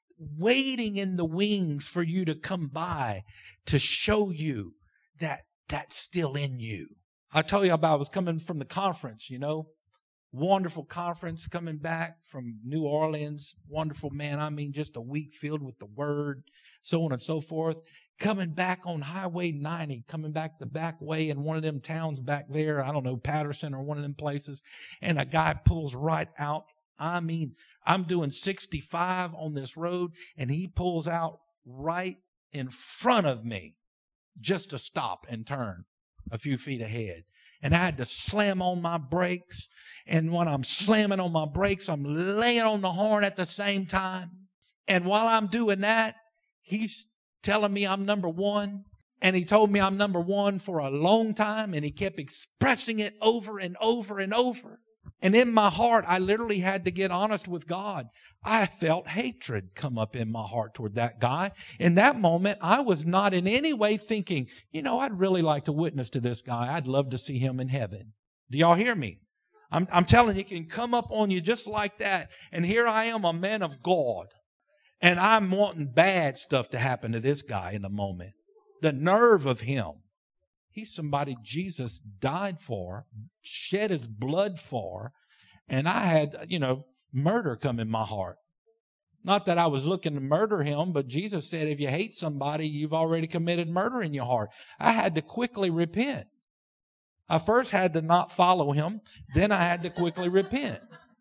waiting in the wings for you to come by to show you that that's still in you. I told you about, I was coming from the conference, you know, wonderful conference, coming back from New Orleans. Wonderful, man. I mean, just a week filled with the Word, so on and so forth. Coming back on Highway ninety, coming back the back way in one of them towns back there, I don't know, Patterson or one of them places, and a guy pulls right out. I mean, I'm doing sixty-five on this road, and he pulls out right in front of me just to stop and turn a few feet ahead. And I had to slam on my brakes. And when I'm slamming on my brakes, I'm laying on the horn at the same time. And while I'm doing that, he's telling me I'm number one. And he told me I'm number one for a long time. And he kept expressing it over and over and over. And in my heart, I literally had to get honest with God. I felt hatred come up in my heart toward that guy. In that moment, I was not in any way thinking, you know, I'd really like to witness to this guy. I'd love to see him in heaven. Do y'all hear me? I'm, I'm telling you, it can come up on you just like that. And here I am, a man of God. And I'm wanting bad stuff to happen to this guy in a moment. The nerve of him. He's somebody Jesus died for, shed His blood for, and I had, you know, murder come in my heart. Not that I was looking to murder him, but Jesus said if you hate somebody, you've already committed murder in your heart. I had to quickly repent. I first had to not follow him, then I had to quickly repent.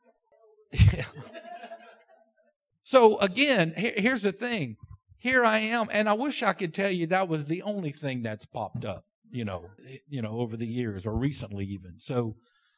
So again, here's the thing. Here I am, and I wish I could tell you that was the only thing that's popped up. You know, you know, over the years or recently even. So,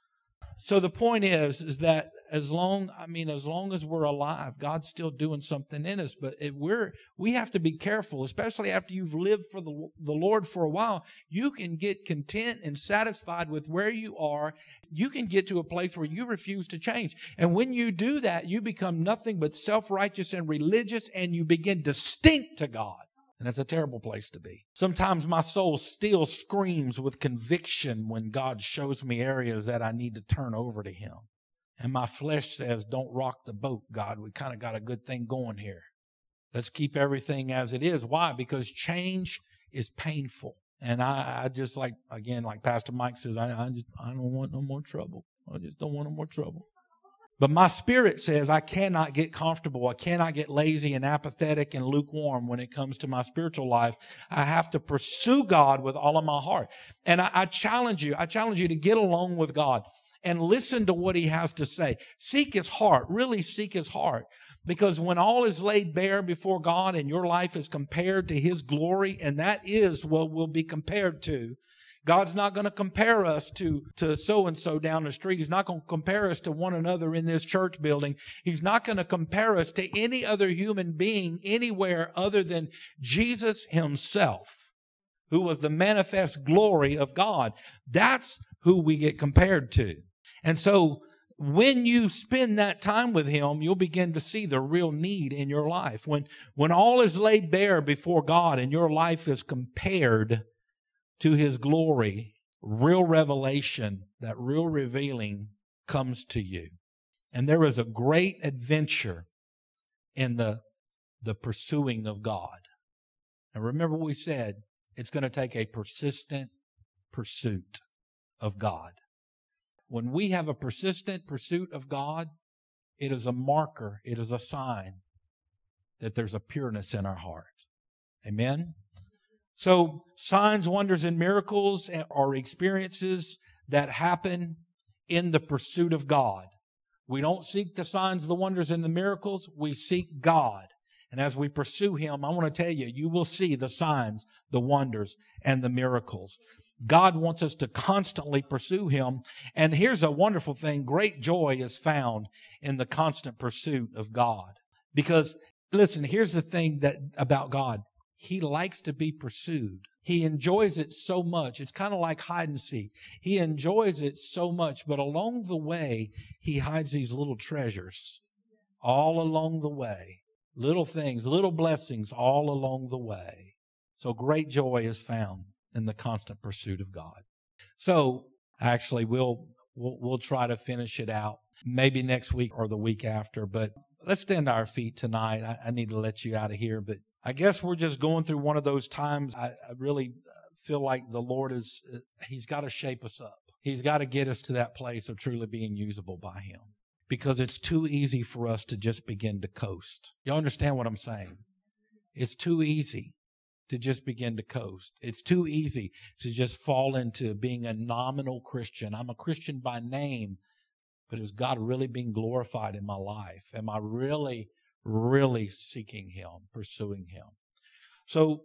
so the point is, is that as long, I mean, as long as we're alive, God's still doing something in us. But if we're, we have to be careful, especially after you've lived for the, the Lord for a while. You can get content and satisfied with where you are. You can get to a place where you refuse to change. And when you do that, you become nothing but self-righteous and religious, and you begin to stink to God. And that's a terrible place to be. Sometimes my soul still screams with conviction when God shows me areas that I need to turn over to Him. And my flesh says, don't rock the boat, God. We kind of got a good thing going here. Let's keep everything as it is. Why? Because change is painful. And I, I just like, again, like Pastor Mike says, I, I just, I don't want no more trouble. I just don't want no more trouble. But my spirit says I cannot get comfortable. I cannot get lazy and apathetic and lukewarm when it comes to my spiritual life. I have to pursue God with all of my heart. And I, I challenge you, I challenge you to get along with God and listen to what He has to say. Seek His heart, really seek His heart. Because when all is laid bare before God and your life is compared to His glory, and that is what we'll be compared to, God's not going to compare us to, to so-and-so down the street. He's not going to compare us to one another in this church building. He's not going to compare us to any other human being anywhere other than Jesus Himself, who was the manifest glory of God. That's who we get compared to. And so when you spend that time with Him, you'll begin to see the real need in your life. When, when all is laid bare before God and your life is compared to His glory, real revelation, that real revealing comes to you. And there is a great adventure in the, the pursuing of God. And remember what we said, it's going to take a persistent pursuit of God. When we have a persistent pursuit of God, It is a marker. It is a sign that there's a pureness in our heart. Amen? So signs, wonders, and miracles are experiences that happen in the pursuit of God. We don't seek the signs, the wonders, and the miracles. We seek God. And as we pursue Him, I want to tell you, you will see the signs, the wonders, and the miracles. God wants us to constantly pursue Him. And here's a wonderful thing. Great joy is found in the constant pursuit of God. Because, listen, here's the thing that about God. He likes to be pursued. He enjoys it so much. It's kind of like hide and seek. He enjoys it so much, but along the way, He hides these little treasures all along the way. Little things, little blessings all along the way. So great joy is found in the constant pursuit of God. So actually, we'll, we'll, we'll try to finish it out maybe next week or the week after, but let's stand to our feet tonight. I, I need to let you out of here, but I guess we're just going through one of those times. I, I really feel like the Lord is, He's got to shape us up. He's got to get us to that place of truly being usable by Him, because it's too easy for us to just begin to coast. You understand what I'm saying? It's too easy to just begin to coast. It's too easy to just fall into being a nominal Christian. I'm a Christian by name, but is God really being glorified in my life? Am I really really seeking Him, pursuing Him? So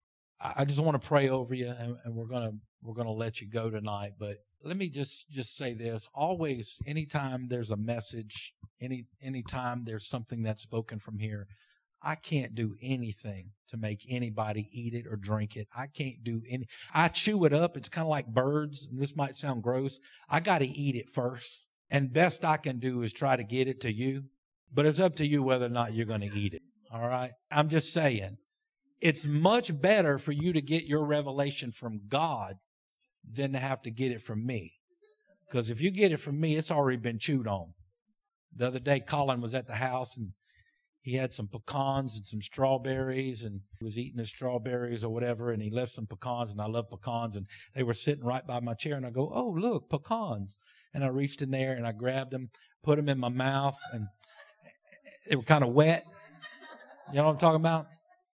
I just want to pray over you, and, and we're gonna we're gonna let you go tonight. But let me just just say this: always, anytime there's a message, any anytime there's something that's spoken from here, I can't do anything to make anybody eat it or drink it. I can't do any. I chew it up. It's kind of like birds, and this might sound gross. I got to eat it first, and best I can do is try to get it to you. But it's up to you whether or not you're going to eat it. All right? I'm just saying, it's much better for you to get your revelation from God than to have to get it from me. Because if you get it from me, it's already been chewed on. The other day, Colin was at the house, and he had some pecans and some strawberries, and he was eating his strawberries or whatever, and he left some pecans, and I love pecans, and they were sitting right by my chair, and I go, oh, look, pecans. And I reached in there, and I grabbed them, put them in my mouth, and they were kind of wet. You know what I'm talking about?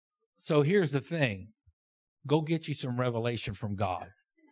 So here's the thing. Go get you some revelation from God.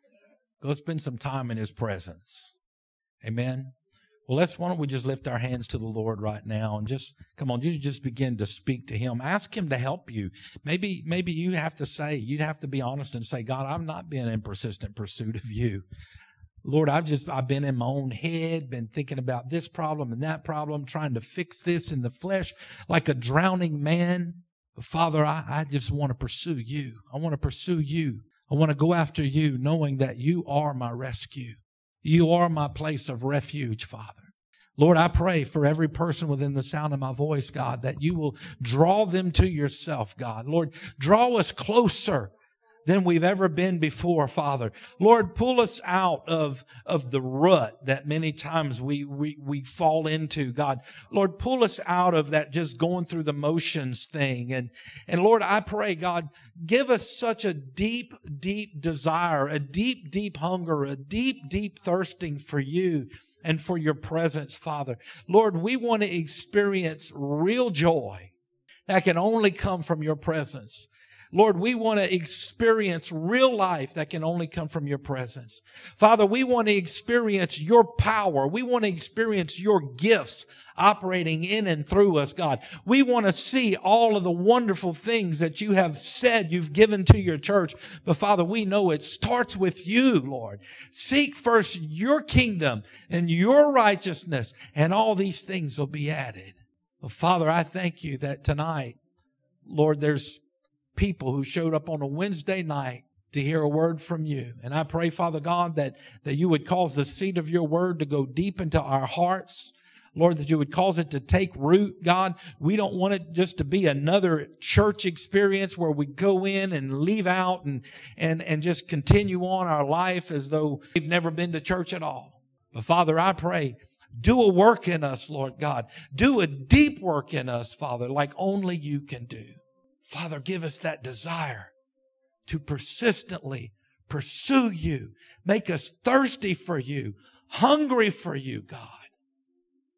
Go spend some time in His presence. Amen? Well, let's, why don't we just lift our hands to the Lord right now and just, come on, you just begin to speak to Him. Ask Him to help you. Maybe, maybe you have to say, you'd have to be honest and say, God, I'm not being in persistent pursuit of You. Lord, I've just, I've been in my own head, been thinking about this problem and that problem, trying to fix this in the flesh like a drowning man. But Father, I, I just want to pursue You. I want to pursue You. I want to go after You, knowing that You are my rescue. You are my place of refuge, Father. Lord, I pray for every person within the sound of my voice, God, that You will draw them to Yourself, God. Lord, draw us closer than we've ever been before, Father. Lord, pull us out of, of the rut that many times we, we, we fall into, God. Lord, pull us out of that just going through the motions thing. And, and Lord, I pray, God, give us such a deep, deep desire, a deep, deep hunger, a deep, deep thirsting for You and for Your presence, Father. Lord, we want to experience real joy that can only come from Your presence. Lord, we want to experience real life that can only come from Your presence. Father, we want to experience Your power. We want to experience Your gifts operating in and through us, God. We want to see all of the wonderful things that You have said You've given to Your church. But Father, we know it starts with You, Lord. Seek first Your kingdom and Your righteousness, and all these things will be added. Well, Father, I thank You that tonight, Lord, there's people who showed up on a Wednesday night to hear a word from You. And I pray, Father God, that, that You would cause the seed of Your word to go deep into our hearts. Lord, that You would cause it to take root, God. We don't want it just to be another church experience where we go in and leave out and, and, and just continue on our life as though we've never been to church at all. But Father, I pray, do a work in us, Lord God. Do a deep work in us, Father, like only You can do. Father, give us that desire to persistently pursue You. Make us thirsty for You, hungry for You, God.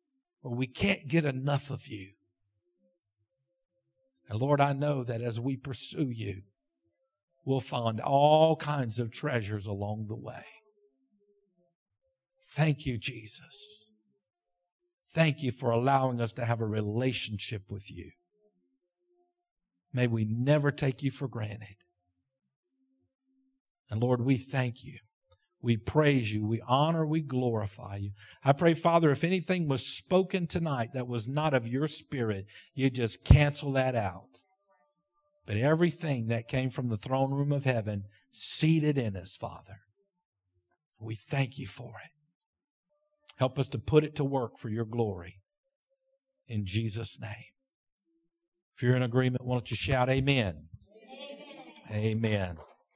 where we can't get enough of you. And Lord, I know that as we pursue you, we'll find all kinds of treasures along the way. Thank you, Jesus. Thank you for allowing us to have a relationship with you. May we never take you for granted. And Lord, we thank you. We praise you. We honor, we glorify you. I pray, Father, if anything was spoken tonight that was not of your Spirit, you just cancel that out. But everything that came from the throne room of heaven, seated in us, Father. We thank you for it. Help us to put it to work for your glory. In Jesus' name. If you're in agreement, why don't you shout amen? Amen. Amen.